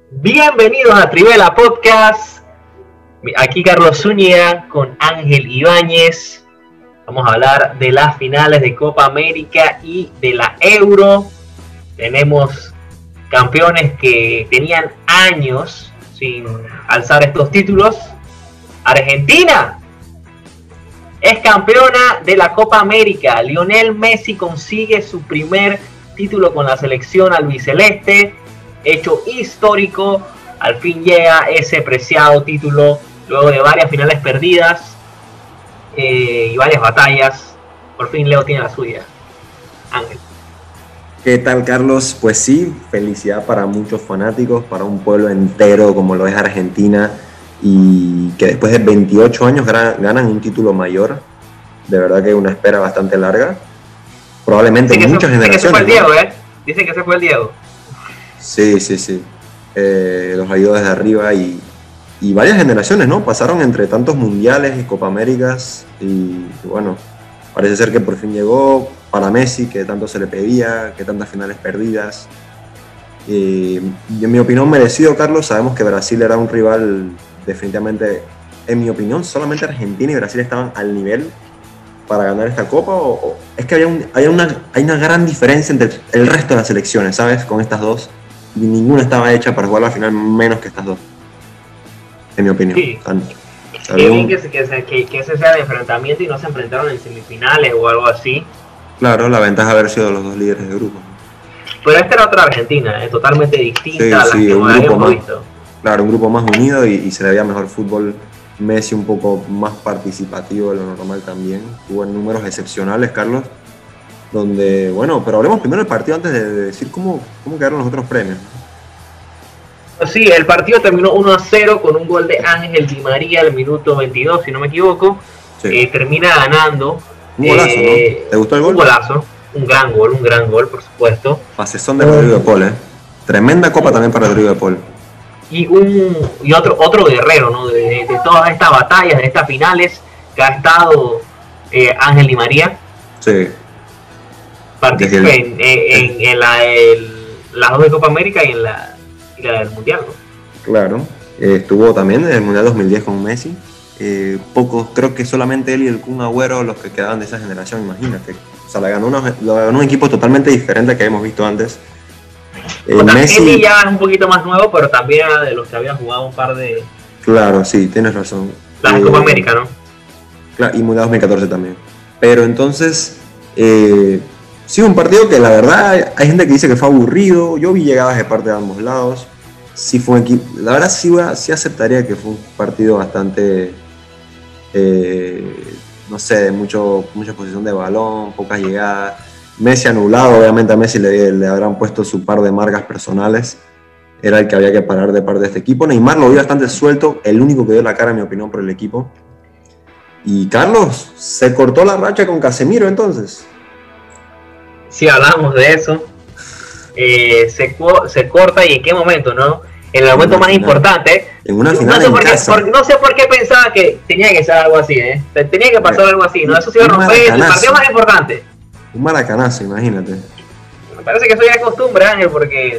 Bienvenidos a Trivela Podcast. Aquí Carlos Zúñiga con Ángel Ibáñez. Vamos a hablar de las finales de Copa América y de la Euro. Tenemos campeones que tenían años sin alzar estos títulos. Argentina es campeona de la Copa América. Lionel Messi consigue su primer título con la selección albiceleste. Hecho histórico, al fin llega ese preciado título luego de varias finales perdidas y varias batallas. Por fin Leo tiene la suya. Ángel. ¿Qué tal, Carlos? Pues sí, felicidad para muchos fanáticos, para un pueblo entero como lo es Argentina, y que después de 28 años ganan un título mayor. De verdad que es una espera bastante larga. Probablemente muchas generaciones. Dicen que se fue el Diego, ¿eh? Dicen que se fue el Diego. Sí. Los ayudó desde arriba y varias generaciones, ¿no? Pasaron entre tantos mundiales y Copa Américas y bueno, parece ser que por fin llegó para Messi, que tanto se le pedía, que tantas finales perdidas. Y en mi opinión merecido, Carlos. Sabemos que Brasil era un rival definitivamente, en mi opinión, solamente Argentina y Brasil estaban al nivel para ganar esta Copa, o es que hay una gran diferencia entre el resto de las selecciones, ¿sabes? Con estas dos. Y ninguna estaba hecha para jugar la final menos que estas dos, en mi opinión. Sí. Qué bien que ese sea de enfrentamiento y no se enfrentaron en semifinales o algo así. Claro, la ventaja de haber sido los dos líderes de grupo. Pero esta era otra Argentina, totalmente distinta a las que habíamos visto. Claro, un grupo más unido y se le veía mejor fútbol. Messi un poco más participativo de lo normal también. Tuvo en números excepcionales, Carlos. Donde, bueno, pero hablemos primero del partido antes de decir cómo quedaron los otros premios. Sí, el partido terminó 1-0 con un gol de Ángel Di María al minuto 22, si no me equivoco. Sí. Termina ganando. Un golazo, ¿no? ¿Te gustó el gol? Un golazo, un gran gol, por supuesto. Pasezón de Rodrigo de Paul, ¿eh? Tremenda copa también para Rodrigo de Paul. Y otro guerrero, ¿no? De todas estas batallas, de estas finales que ha estado Ángel Di María. Sí. Participó en las dos de Copa América y en la del Mundial, ¿no? Claro. Estuvo también en el Mundial 2010 con Messi. Pocos, creo que solamente él y el Kun Agüero los que quedaban de esa generación, imagínate. O sea, lo ganó un equipo totalmente diferente que habíamos visto antes. Messi ya es un poquito más nuevo, pero también era de los que habían jugado un par de... Claro, sí, tienes razón. Las de Copa América, ¿no? Claro, y Mundial 2014 también. Pero entonces, sí, un partido que la verdad hay gente que dice que fue aburrido. Yo vi llegadas de parte de ambos lados. Sí fue un equipo, la verdad sí aceptaría que fue un partido bastante, no sé, de mucha posición de balón, pocas llegadas. Messi anulado, obviamente a Messi le habrán puesto su par de marcas personales. Era el que había que parar de parte de este equipo. Neymar lo vio bastante suelto, el único que dio la cara, en mi opinión, por el equipo. Y Carlos, se cortó la racha con Casemiro entonces. Sí, hablamos de eso. Se corta, y en qué momento, ¿no? En el momento más importante. En una final en casa. No sé por qué pensaba que tenía que ser algo así, ¿eh? Tenía que pasar algo así, ¿no? Eso sí iba a romper el partido más importante. Un maracanazo, imagínate. Me parece que eso ya es costumbre, Ángel, porque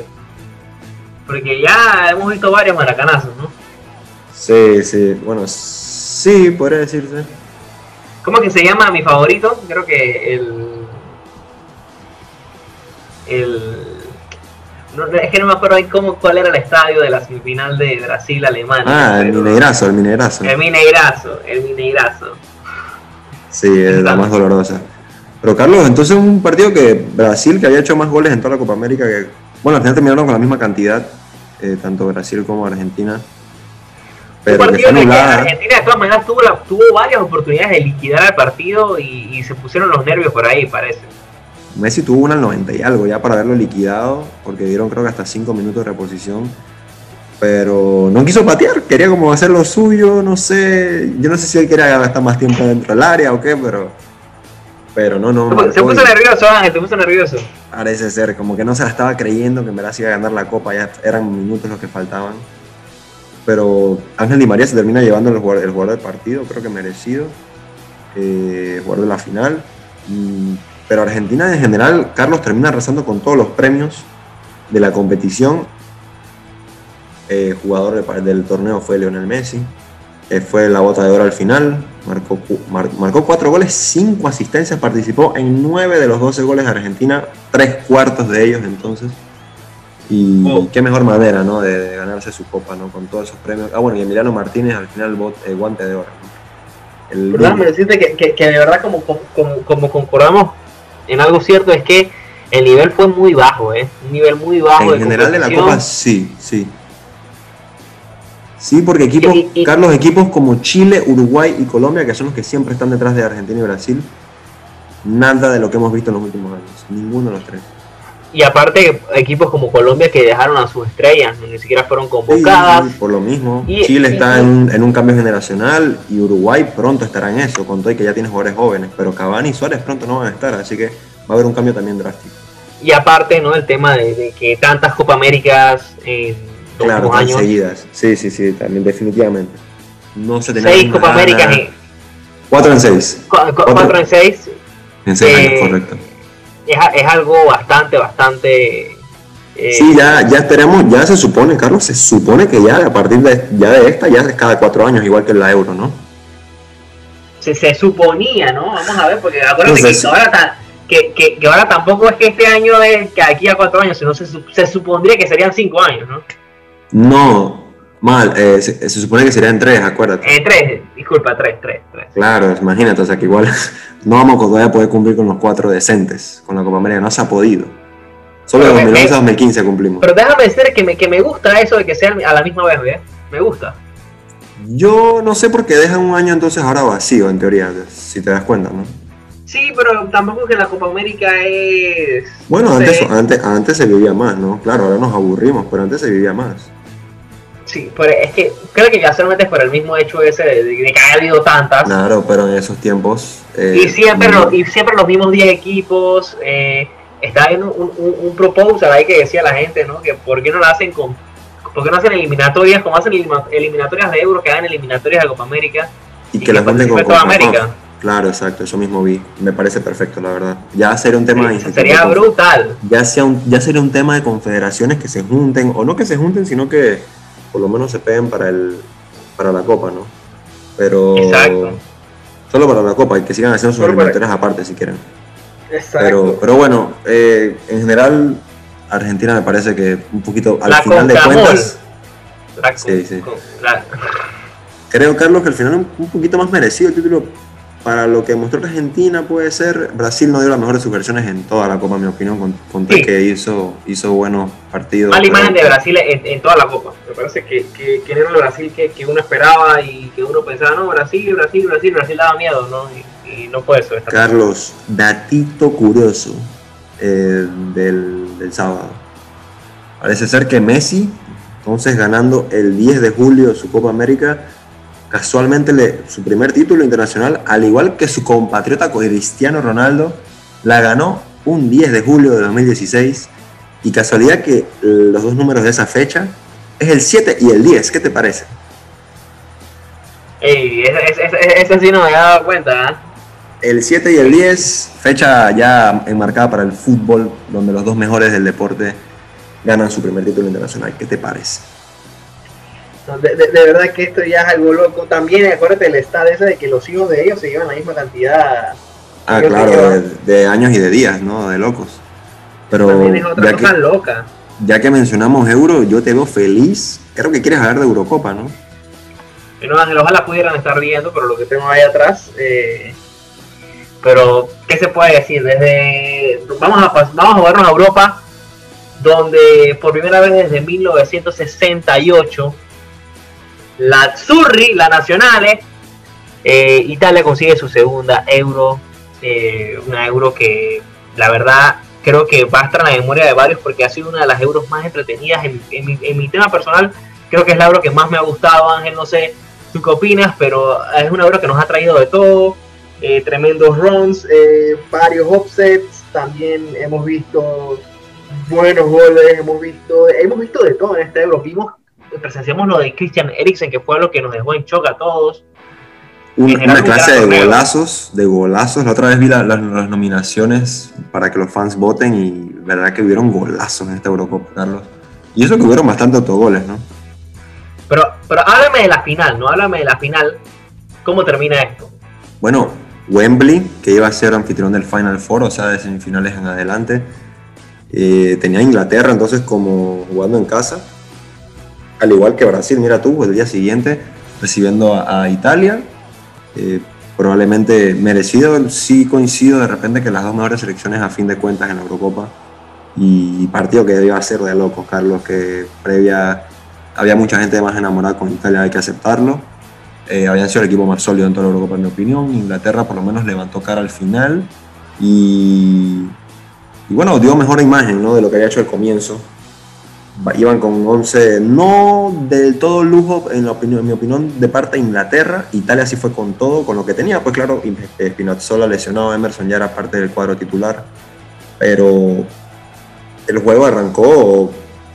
ya hemos visto varios maracanazos, ¿no? Sí, bueno, sí, podría decirse. ¿Cómo que se llama mi favorito? Creo que es que no me acuerdo cuál era el estadio de la semifinal de Brasil-Alemania. El Mineirazo. El Mineirazo. Sí, es la más dolorosa. Pero Carlos, entonces un partido que Brasil, que había hecho más goles en toda la Copa América, que bueno, al final terminaron con la misma cantidad, tanto Brasil como Argentina. Pero un partido en el que Argentina de todas maneras tuvo varias oportunidades de liquidar el partido y se pusieron los nervios por ahí, parece. Messi tuvo una al 90 y algo ya para haberlo liquidado, porque dieron creo que hasta 5 minutos de reposición, pero no quiso patear, quería como hacer lo suyo, no sé, yo no sé si él quería gastar más tiempo dentro del área o qué, pero no. Se puso nervioso, Ángel, se puso nervioso. Parece ser, como que no se la estaba creyendo que en verdad se iba a ganar la Copa, ya eran minutos los que faltaban. Pero Ángel Di María se termina llevando el jugador del partido, creo que merecido, jugador de la final. Pero Argentina en general, Carlos, termina arrasando con todos los premios de la competición. jugador del torneo fue Lionel Messi, fue la bota de oro al final, marcó 4 goles, 5 asistencias, participó en 9 de los 12 goles de Argentina, 3/4 de ellos entonces. Y qué mejor manera, ¿no?, de ganarse su copa, ¿no?, con todos esos premios. Bueno, y Emiliano Martínez al final guante de oro, ¿no? Pero déjame decirte que de verdad como concordamos en algo cierto, es que el nivel fue muy bajo, un nivel muy bajo. En general de la copa, sí. Sí, porque equipos como Chile, Uruguay y Colombia, que son los que siempre están detrás de Argentina y Brasil, nada de lo que hemos visto en los últimos años, ninguno de los tres. Y aparte, equipos como Colombia que dejaron a sus estrellas, ni siquiera fueron convocadas. Sí, por lo mismo. Chile está en un cambio generacional y Uruguay pronto estará en eso, con todo y que ya tiene jugadores jóvenes, pero Cavani y Suárez pronto no van a estar, así que va a haber un cambio también drástico. Y aparte, ¿no?, el tema de que tantas Copa Américas en claro, tan años seguidas. Sí, también definitivamente. No se tenía 6 Copa Américas. 4 en 6. 4 en 6. En 6 años, correcto. Es algo bastante. Sí, ya esperamos, ya se supone, Carlos, se supone que ya a partir de esta, ya es cada 4 años, igual que en la Euro, ¿no? Se suponía, ¿no? Vamos a ver, porque acuérdate que ahora tampoco es que este año es que aquí a 4 años, sino se supondría que serían 5 años, ¿no? No, mal, se supone que serían 3, acuérdate. 3, disculpa, 3. Claro, imagínate, o sea que igual no vamos todavía a poder cumplir con los 4 decentes, con la Copa América, no se ha podido. Solo de 2011 a 2015 cumplimos. Pero déjame decir que me gusta eso de que sean a la misma vez, ¿ves? Me gusta. Yo no sé por qué dejan un año entonces ahora vacío, en teoría, si te das cuenta, ¿no? Sí, pero tampoco es que la Copa América es... Bueno, antes se vivía más, ¿no? Claro, ahora nos aburrimos, pero antes se vivía más. Sí, pero es que creo que casualmente es por el mismo hecho ese de que ha habido tantas. Claro, pero en esos tiempos... y siempre los mismos 10 equipos. Está en un proposal ahí que decía la gente, ¿no? Que ¿por qué no lo hacen ¿por qué no hacen eliminatorias como hacen eliminatorias de Euro, que hagan eliminatorias de Copa América? Y que las manden con Copa América. Claro, exacto, eso mismo vi. Me parece perfecto, la verdad. Ya sería un tema de... Sería brutal. Ya sería un tema de confederaciones que se junten, o no que se junten, sino que por lo menos se peguen para la Copa, ¿no? Pero... Exacto. Solo para la Copa, y que sigan haciendo sus eliminatorias aparte si quieren. Exacto. Pero bueno, en general, Argentina me parece que un poquito al final de cuentas... Sí. Creo, Carlos, que al final un poquito más merecido el título para lo que mostró Argentina puede ser. Brasil no dio las mejores versiones en toda la Copa, en mi opinión, con que hizo buenos partidos. Mala imagen de Brasil en toda la Copa. Me parece que era el Brasil que uno esperaba y que uno pensaba, no, Brasil daba miedo, ¿no? Y no fue eso. Carlos, datito curioso del sábado. Parece ser que Messi, entonces ganando el 10 de julio su Copa América, casualmente su primer título internacional, al igual que su compatriota Cristiano Ronaldo, la ganó un 10 de julio de 2016, y casualidad que los dos números de esa fecha es el 7 y el 10, ¿qué te parece? Ese sí no me había dado cuenta, ¿eh? El 7 y el 10, fecha ya enmarcada para el fútbol, donde los dos mejores del deporte ganan su primer título internacional, ¿qué te parece? De verdad que esto ya es algo loco. También acuérdate del estado ese de que los hijos de ellos se llevan la misma cantidad. Claro, de años y de días, ¿no? De locos. Pero también es otra cosa loca. Ya que mencionamos Euro, yo te veo feliz. Creo que quieres hablar de Eurocopa, ¿no? No, Ángel, ojalá pudieran estar viendo, pero lo que tengo ahí atrás. Pero, ¿qué se puede decir? Vamos a jugarnos a Europa, donde por primera vez desde 1968 la Azzurri, la Nazionale, Italia consigue su segunda Euro, una Euro que la verdad creo que va a estar en la memoria de varios porque ha sido una de las Euros más entretenidas. En mi tema personal creo que es la Euro que más me ha gustado, Ángel, no sé tú qué opinas, pero es una Euro que nos ha traído de todo, tremendos runs, varios offsets, también hemos visto buenos goles, hemos visto de todo en esta Euro. Presenciamos lo de Christian Eriksen, que fue lo que nos dejó en shock a todos. Una clase de golazos. La otra vez vi las nominaciones para que los fans voten y verdad que hubieron golazos en esta Eurocopa, Carlos. Y eso que hubieron bastante autogoles, ¿no? Pero háblame de la final, ¿no? Háblame de la final. ¿Cómo termina esto? Bueno, Wembley, que iba a ser anfitrión del Final Four, o sea, de semifinales en adelante, tenía a Inglaterra entonces como jugando en casa, al igual que Brasil, mira tú, el día siguiente recibiendo a Italia, probablemente merecido. Sí coincido de repente que las dos mejores selecciones a fin de cuentas en la Eurocopa, y partido que iba a ser de locos, Carlos, que previa había mucha gente más enamorada con Italia, hay que aceptarlo. Habían sido el equipo más sólido en toda la Eurocopa, en mi opinión. Inglaterra por lo menos levantó cara al final y bueno, dio mejor imagen, ¿no?, de lo que había hecho al comienzo. Iban con 11, no del todo lujo, en mi opinión, de parte de Inglaterra. Italia sí fue con todo, con lo que tenía. Pues claro, Spinazzola lesionado, Emerson ya era parte del cuadro titular, pero el juego arrancó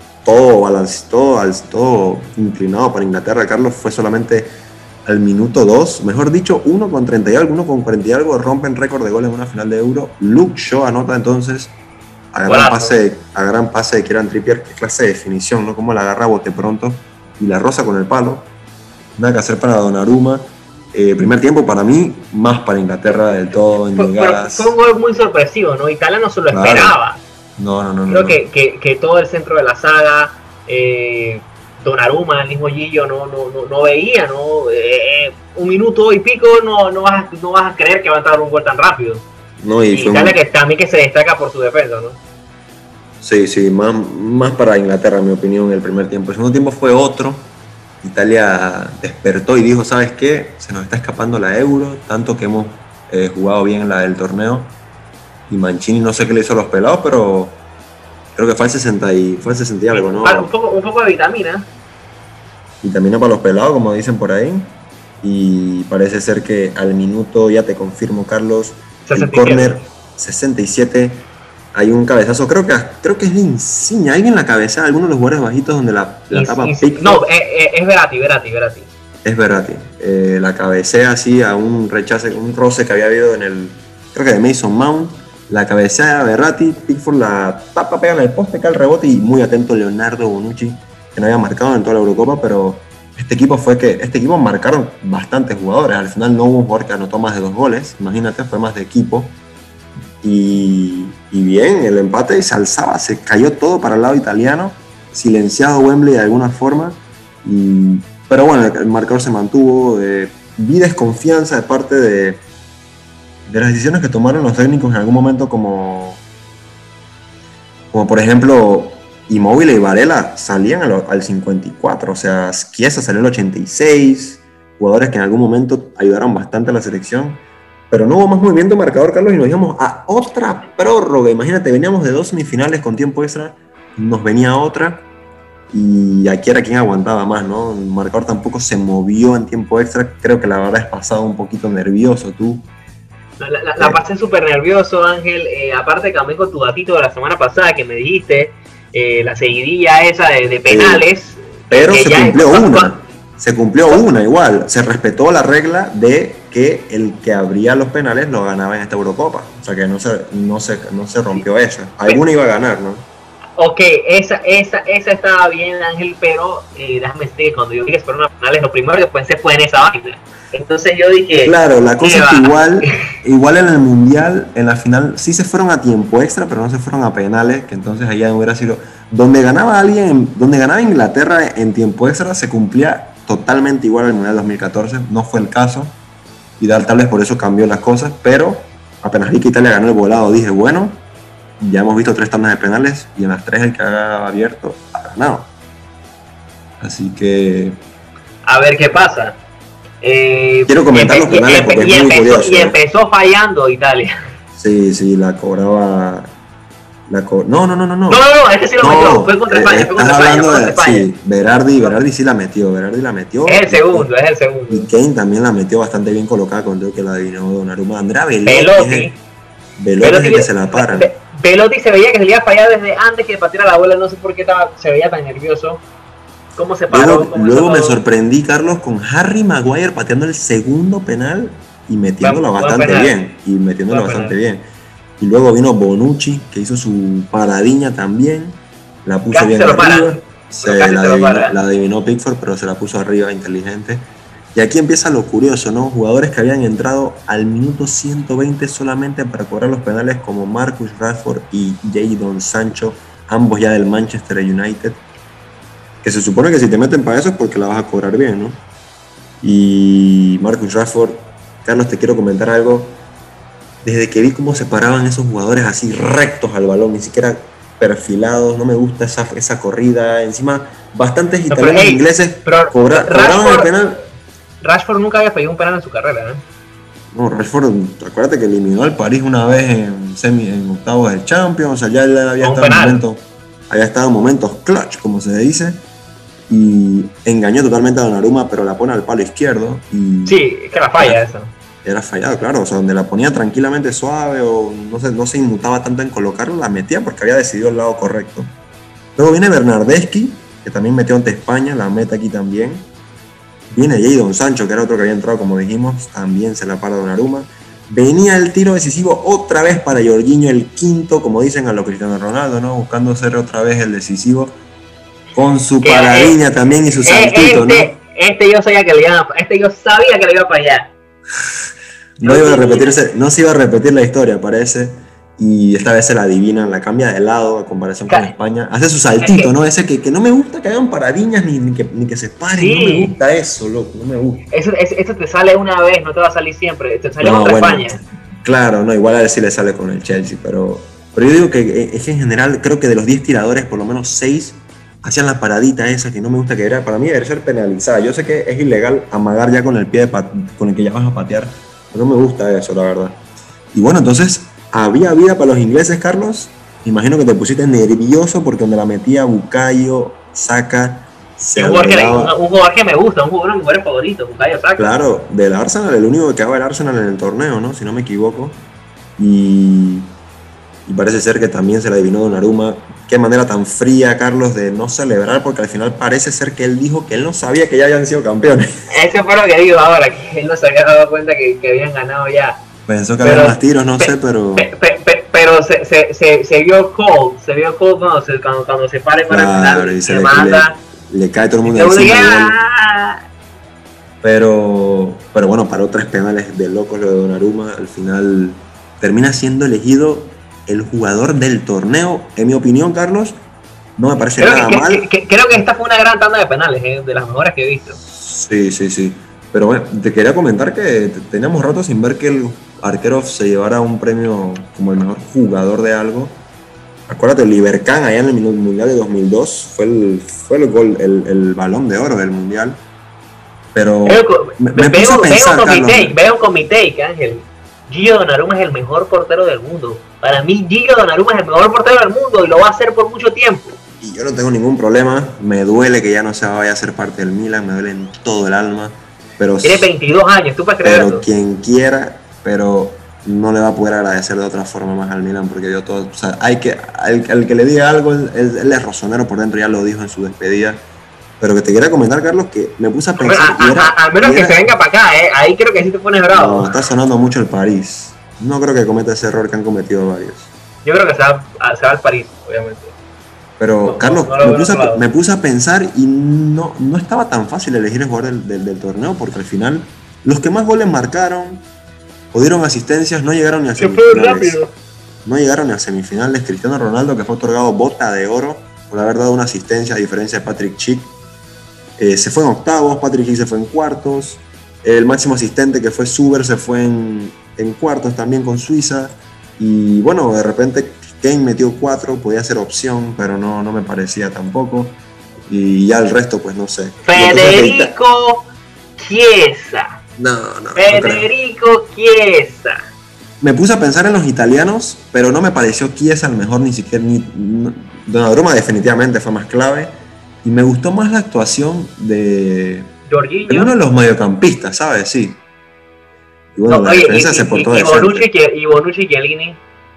todo inclinado para Inglaterra. Carlos, fue solamente al minuto 2, mejor dicho, 1 con 30 y algo, 1 con 40 y algo, rompen récord de goles en una final de Euro. Luke Shaw anota entonces a gran pase de Kieran Trippier. Qué clase de definición, ¿no? Cómo la agarra a bote pronto y la roza con el palo. Nada que hacer para Donnarumma. Primer tiempo para mí, más para Inglaterra del todo en llegadas. Fue un gol muy sorpresivo, ¿no? Italia no se lo esperaba. No. Creo que todo el centro de la saga, Donnarumma, el mismo Gillo, no veía, ¿no? Un minuto y pico no vas a creer que va a entrar un gol tan rápido. No, y Italia que también que se destaca por su defensa, ¿no? Sí, más para Inglaterra, en mi opinión, el primer tiempo. El segundo tiempo fue otro. Italia despertó y dijo, ¿sabes qué? Se nos está escapando la Euro, tanto que hemos jugado bien la del torneo. Y Mancini no sé qué le hizo a los pelados, pero creo que fue al 60 y algo, ¿no? Un poco de vitamina. Vitamina para los pelados, como dicen por ahí. Y parece ser que al minuto, ya te confirmo, Carlos, 67. El córner 67, hay un cabezazo, creo que es de Insigne, alguien la cabeza, alguno de los jugadores bajitos donde la tapa Pickford. No, es Verratti. Es Verratti, la cabecea así a un roce que había habido creo que de Mason Mount, la cabecea a Verratti, Pickford la tapa, pega en el poste, cae el rebote, y muy atento Leonardo Bonucci, que no había marcado en toda la Eurocopa, pero este equipo marcaron bastantes jugadores. Al final no hubo un jugador que anotó más de 2 goles, imagínate, fue más de equipo. Y bien, el empate se alzaba, se cayó todo para el lado italiano, silenciado Wembley de alguna forma, pero bueno, el marcador se mantuvo. Vi desconfianza de parte de las decisiones que tomaron los técnicos en algún momento, como por ejemplo Immobile y Varela salían al 54, o sea, Chiesa salió al 86, jugadores que en algún momento ayudaron bastante a la selección, pero no hubo más movimiento marcador, Carlos, y nos íbamos a otra prórroga. Imagínate, veníamos de 2 semifinales con tiempo extra, nos venía otra, y aquí era quien aguantaba más, ¿no? El marcador tampoco se movió en tiempo extra, creo que la verdad es pasado un poquito nervioso tú. La pasé súper nervioso, Ángel, aparte cambié con tu datito de la semana pasada que me dijiste, la seguidilla esa de penales. Pero se cumplió una igual, se respetó la regla de que el que abría los penales lo ganaba en esta Eurocopa, o sea que no se rompió esa, alguna iba a ganar, ¿no? Ok, esa estaba bien, Ángel, pero déjame decir que cuando yo dije que fueron a penales, lo primero que pensé fue en esa vaina. Entonces yo dije... Claro, la cosa es que igual en el Mundial, en la final, sí se fueron a tiempo extra, pero no se fueron a penales, que entonces allá hubiera sido... Donde ganaba Inglaterra en tiempo extra, se cumplía totalmente igual al Mundial 2014, no fue el caso, y tal vez por eso cambió las cosas, pero apenas vi que Italia ganó el volado, dije, bueno, ya hemos visto 3 tandas de penales, y en las 3 el que ha abierto ha ganado. Así que... A ver qué pasa. Quiero comentar los penales porque es muy curioso. Y empezó fallando Italia. Sí, la cobraba. No, este sí lo metió. Fue contra España. Sí, Berardi sí la metió. Es el segundo. Y Kane también la metió bastante bien colocada, con todo que la adivinó Donnarumma. Andrea Velotti es el que se la para. Velotti se veía que se le iba a fallar desde antes que pateara la bola. No sé por qué se veía tan nervioso. ¿Cómo se paró? Luego me sorprendí, Carlos, con Harry Maguire pateando el segundo penal y metiéndolo bastante bien. Y luego vino Bonucci, que hizo su paradiña también. La puso bien arriba. La adivinó Pickford, pero se la puso arriba, inteligente. Y aquí empieza lo curioso, ¿no? Jugadores que habían entrado al minuto 120 solamente para cobrar los penales, como Marcus Rashford y Jadon Sancho, ambos ya del Manchester United, que se supone que si te meten para eso es porque la vas a cobrar bien, ¿no? Y Marcus Rashford, Carlos, te quiero comentar algo. Desde que vi cómo se paraban esos jugadores así rectos al balón, ni siquiera perfilados, no me gusta esa corrida. Encima, bastantes italianos e ingleses cobraban el penal. Rashford nunca había fallado un penal en su carrera, ¿eh? No, Rashford, acuérdate que eliminó al París una vez en octavos del Champions, o sea, ya él había estado en momentos clutch, como se dice, y engañó totalmente a Donnarumma, pero la pone al palo izquierdo. Y sí, es que la falla eso. Era fallado, claro, o sea, donde la ponía tranquilamente suave o no se inmutaba tanto en colocarlo, la metía porque había decidido el lado correcto. Luego viene Bernardeschi, que también metió ante España, la mete aquí también. Viene Jadon Sancho, que era otro que había entrado, como dijimos, también se la para Donnarumma. Venía el tiro decisivo otra vez para Jorginho, el quinto, como dicen a lo Cristiano Ronaldo, ¿no? Buscando ser otra vez el decisivo, con su paradiña también y su saltito, ¿no? Yo sabía que le iba a fallar. No se iba a repetir la historia, parece. Y esta vez se la adivinan, la cambia de lado a comparación con España. Hace su saltito, ¿no? Ese que no me gusta que hagan paradiñas ni que se paren. Sí. No me gusta eso, loco, no me gusta. Eso te sale una vez, no te va a salir siempre. Te sale contra España. Claro, no, igual a ver si le sale con el Chelsea. Pero yo digo que es que en general, creo que de los 10 tiradores, por lo menos 6 hacían la paradita esa que no me gusta, que era, para mí debe ser penalizada. Yo sé que es ilegal amagar ya con el pie con el que ya vas a patear, pero no me gusta eso, la verdad. Y bueno, entonces, ¿había vida para los ingleses, Carlos? Imagino que te pusiste nervioso porque donde la metía Bukayo Saka un jugador que me gusta, un jugador favorito, Bukayo Saka. Claro, del Arsenal, el único que quedaba el Arsenal en el torneo, ¿no? Si no me equivoco. Y parece ser que también se la adivinó Donnarumma. Qué manera tan fría, Carlos, de no celebrar, porque al final parece ser que él dijo que él no sabía que ya habían sido campeones. Eso fue lo que digo ahora, que él no se había dado cuenta que habían ganado ya. Pensó que había más tiros, no sé, pero... Pero se vio cold cuando se pare para claro, el final, le cae todo el mundo encima. Pero bueno, paró 3 penales de locos lo de Donnarumma. Al final termina siendo elegido el jugador del torneo, en mi opinión, Carlos. No me parece nada mal. Creo que esta fue una gran tanda de penales, de las mejores que he visto. Sí. Pero bueno, te quería comentar que teníamos rato sin ver que el arquero se llevara un premio como el mejor jugador de algo. Acuérdate, Oliver Kahn allá en el Mundial de 2002 fue el gol, el balón de oro del Mundial. Pero me puse a pensar, veo con mi take, Ángel. Gio Donnarumma es el mejor portero del mundo. Para mí, Gio Donnarumma es el mejor portero del mundo y lo va a hacer por mucho tiempo. Y yo no tengo ningún problema. Me duele que ya no se vaya a ser parte del Milan. Me duele en todo el alma. Pero tiene 22 años, ¿tú puedes creer eso? Pero quien quiera, pero no le va a poder agradecer de otra forma más al Milan porque dio todo. O sea, al que le diga algo, él es rosonero por dentro, ya lo dijo en su despedida. Pero que te quería comentar, Carlos, que me puse a pensar... A menos que se venga para acá, ahí creo que sí te pones bravo. No, está sonando mucho el París. No creo que cometa ese error que han cometido varios. Yo creo que se va al París, obviamente. Pero, Carlos, me puse a pensar y no estaba tan fácil elegir el jugador del torneo porque al final los que más goles marcaron o dieron asistencias no llegaron ni a semifinales. No llegaron ni a semifinales. Cristiano Ronaldo, que fue otorgado bota de oro por haber dado una asistencia a diferencia de Patrick Schick. Se fue en octavos, Patrick Schick se fue en cuartos. El máximo asistente, que fue Zuber, se fue en cuartos también con Suiza. Y bueno, de repente Kane metió 4, podía ser opción, pero no me parecía tampoco. Y ya el resto, pues no sé. Federico Chiesa. Federico Chiesa. Me puse a pensar en los italianos, pero no me pareció Chiesa el mejor, ni siquiera. Donnarumma definitivamente fue más clave. Y me gustó más la actuación de Jorginho, uno de los mediocampistas, ¿sabes? Sí. Y bueno, la defensa se portó y Bonucci y Chiellini.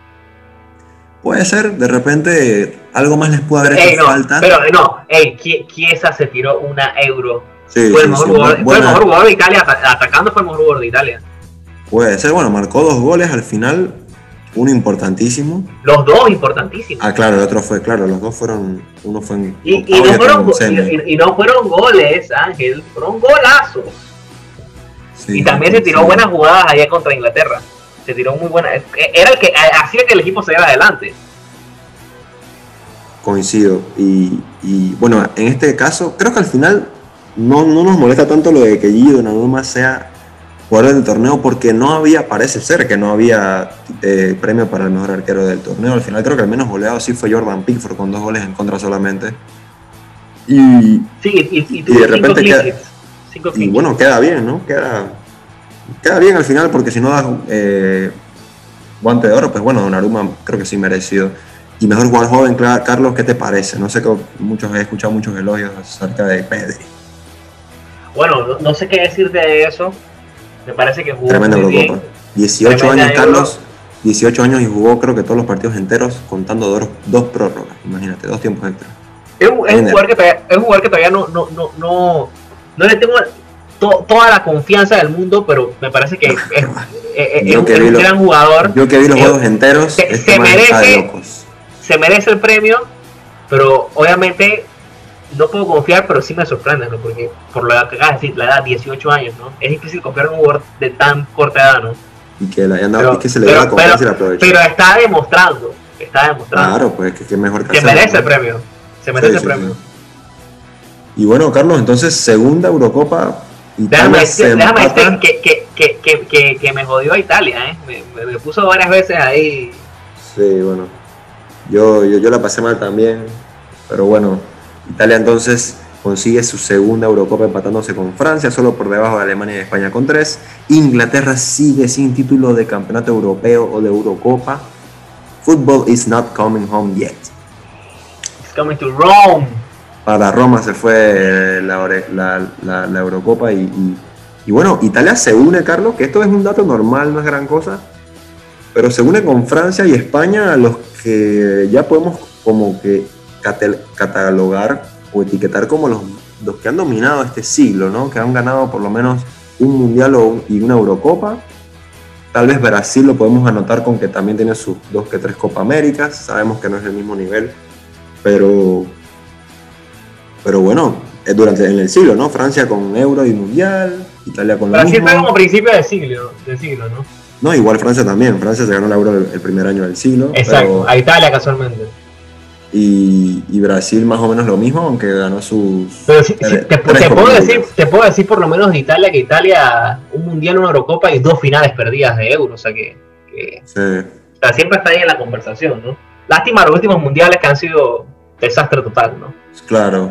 Puede ser, de repente algo más les pudo haber hecho falta. Pero Chiesa se tiró una Euro. Sí, fue el mejor jugador de Italia, atacando fue el mejor jugador de Italia. Puede ser, bueno, marcó 2 goles al final. uno importantísimo. Los dos importantísimos. Ah, claro, el otro fue, claro, los dos fueron, uno fue en Y no fueron goles, Ángel, fueron golazos. Sí, y también se tiró buenas jugadas allá contra Inglaterra. Se tiró muy buena. Era el que hacía que el equipo se diera adelante. Coincido. Y bueno, en este caso, creo que al final no nos molesta tanto lo de que Gio Donnarumma sea jugador del torneo, porque no había, parece ser que no había premio para el mejor arquero del torneo. Al final creo que el menos goleado sí fue Jordan Pickford, con 2 goles en contra solamente. Y de repente queda, y bueno, queda bien, ¿no? Queda bien al final, porque si no da guante de oro, pues bueno, Donnarumma creo que sí merecido. Y mejor jugador joven, Carlos, ¿qué te parece? No sé, he escuchado muchos elogios acerca de Pedri. Bueno, no sé qué decir de eso. Me parece que jugó tremenda muy Eurocopa. bien. 18 años, Carlos. 18 años y jugó creo que todos los partidos enteros, contando dos prórrogas. Imagínate, 2 tiempos extra. Es un jugador que todavía no le tengo toda la confianza del mundo, pero me parece que es un gran jugador. Yo que vi los juegos enteros, se merece el premio, pero obviamente no puedo confiar, pero sí me sorprende, ¿no? Porque por lo que acabas de decir, la edad, 18 años, ¿no? Es difícil confiar en un jugador de tan corta edad, ¿no? Y que se le da la confianza y la aprovecha. Pero está demostrando. Claro, pues que mejor que se merece el premio. Se merece el premio. Sí. Y bueno, Carlos, entonces segunda Eurocopa. Déjame decir que me jodió a Italia, ¿eh? Me puso varias veces ahí. Sí, bueno. Yo la pasé mal también. Pero bueno, Italia entonces consigue su segunda Eurocopa empatándose con Francia, solo por debajo de Alemania y España con 3. Inglaterra sigue sin título de campeonato europeo o de Eurocopa. Football is not coming home yet. It's coming to Rome. Para Roma se fue la Eurocopa y bueno, Italia se une, Carlos, que esto es un dato normal, no es gran cosa, pero se une con Francia y España, a los que ya podemos como que catalogar o etiquetar como los que han dominado este siglo, ¿no? Que han ganado por lo menos un mundial y una Eurocopa. Tal vez Brasil lo podemos anotar con que también tiene sus 2 que 3 Copa Américas. Sabemos que no es el mismo nivel, pero bueno, en el siglo, ¿no? Francia con Euro y Mundial, Italia con Brasil está como principio del siglo, ¿no? No, igual Francia también. Francia se ganó la Euro el primer año del siglo. Exacto, a Italia casualmente. Y Brasil más o menos lo mismo, aunque ganó sus... Pero te puedo decir por lo menos de Italia, que Italia, un Mundial, una Eurocopa y 2 finales perdidas de Euro, o sea que sí. O sea, siempre está ahí en la conversación, ¿no? Lástima los últimos mundiales que han sido desastre total, ¿no? Claro,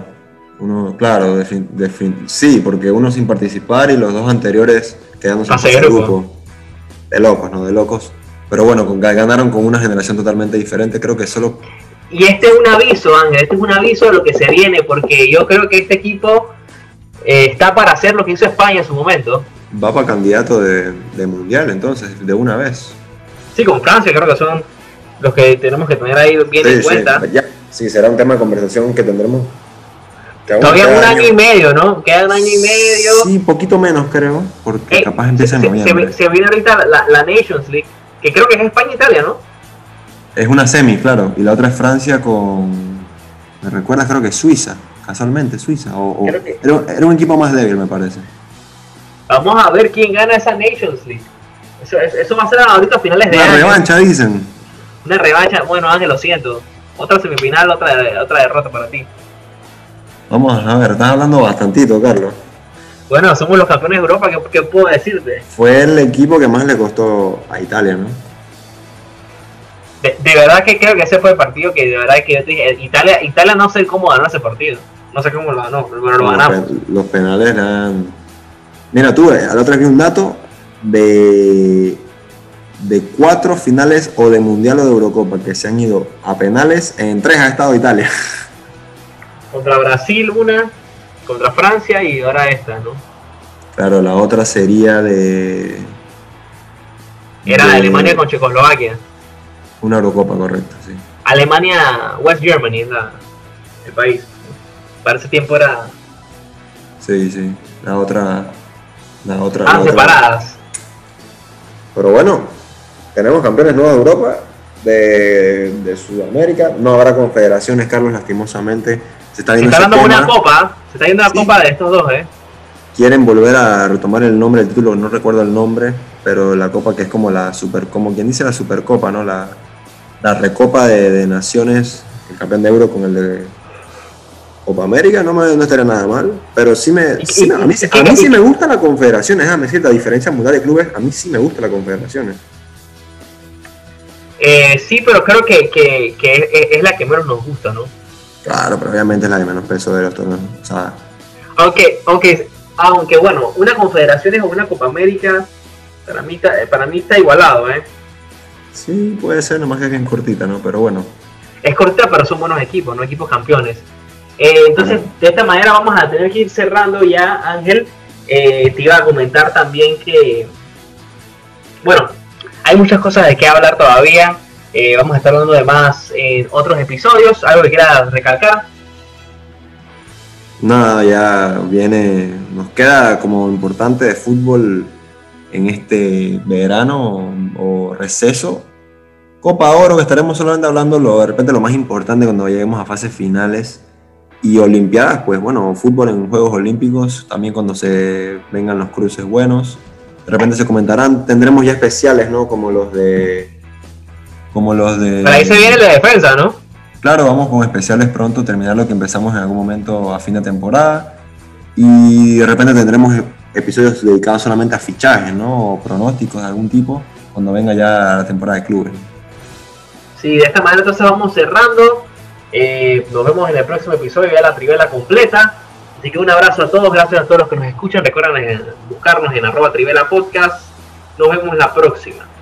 sí, porque uno sin participar y los 2 anteriores quedándose en fase de grupo. De locos, ¿no? De locos. Pero bueno, ganaron con una generación totalmente diferente, creo que solo... Y este es un aviso, Ángel, este es un aviso de lo que se viene, porque yo creo que este equipo está para hacer lo que hizo España en su momento. Va para candidato de mundial, entonces, de una vez. Sí, con Francia creo que son los que tenemos que tener ahí bien en cuenta. Sí, será un tema de conversación que tendremos. Todavía un año y medio, ¿no? Queda un año y medio. Sí, poquito menos creo, porque capaz empieza en noviembre. Se viene ahorita la Nations League, que creo que es España-Italia, ¿no? Es una semi, claro, y la otra es Francia con... ¿Me recuerdas? Creo que Suiza, casualmente Suiza, era un equipo más débil, me parece. Vamos a ver quién gana esa Nations League. Eso va a ser ahorita a finales de año. Una revancha, dicen. Una revancha, bueno, Ángel, lo siento. Otra semifinal, otra derrota para ti. Vamos a ver, estás hablando bastantito, Carlos. Bueno, somos los campeones de Europa, ¿qué puedo decirte? Fue el equipo que más le costó a Italia, ¿no? De verdad que creo que ese fue el partido que de verdad que yo te dije, Italia no sé cómo ganó ese partido. No sé cómo lo ganó, pero lo ganamos. Los penales eran... Mira tú, a la otra vi un dato de 4 finales o de Mundial o de Eurocopa que se han ido a penales, en 3 ha estado Italia. Contra Brasil una, contra Francia y ahora esta, ¿no? Claro, la otra sería de Alemania con Checoslovaquia. Una Eurocopa, correcto, sí. Alemania, West Germany es el país. Para ese tiempo era... Sí, la otra separadas. Pero bueno, tenemos campeones nuevos de Europa, de Sudamérica. No habrá confederaciones, Carlos, lastimosamente. Se está dando una copa, se está yendo la copa de estos dos, Quieren volver a retomar el nombre del título, no recuerdo el nombre, pero la copa que es como la super, como quien dice la Supercopa, ¿no? La recopa de naciones, el campeón de Euro con el de Copa América, no estaría nada mal, pero a mí sí me gusta la confederación, déjame decir, la diferencia mundial de clubes, a mí sí me gusta la confederación. Sí, pero creo que es la que menos nos gusta, ¿no? Claro, pero obviamente es la de menos peso de los torneos. O sea, aunque bueno, una confederación o una Copa América, para mí está igualado, Sí, puede ser, nomás que es bien cortita, ¿no? Pero bueno. Es cortita, pero son buenos equipos, ¿no? Equipos campeones. Entonces, de esta manera vamos a tener que ir cerrando ya, Ángel. Te iba a comentar también que, bueno, hay muchas cosas de qué hablar todavía. Vamos a estar hablando de más en otros episodios. ¿Algo que quieras recalcar? Nada, ya nos queda como importante de fútbol en este verano o receso. Copa Oro, que estaremos solamente hablando de repente lo más importante cuando lleguemos a fases finales. Y Olimpiadas, pues bueno, fútbol en Juegos Olímpicos, también cuando se vengan los cruces buenos. De repente se comentarán, tendremos ya especiales, ¿no? Como los de... Pero ahí se viene la defensa, ¿no? Claro, vamos con especiales pronto, terminar lo que empezamos en algún momento a fin de temporada. Y de repente tendremos episodios dedicados solamente a fichajes, ¿no? O pronósticos de algún tipo, cuando venga ya la temporada de clubes. Sí, de esta manera entonces vamos cerrando. Nos vemos en el próximo episodio, ya la trivela completa. Así que un abrazo a todos, gracias a todos los que nos escuchan. Recuerden buscarnos en @TrivelaPodcast. Nos vemos la próxima.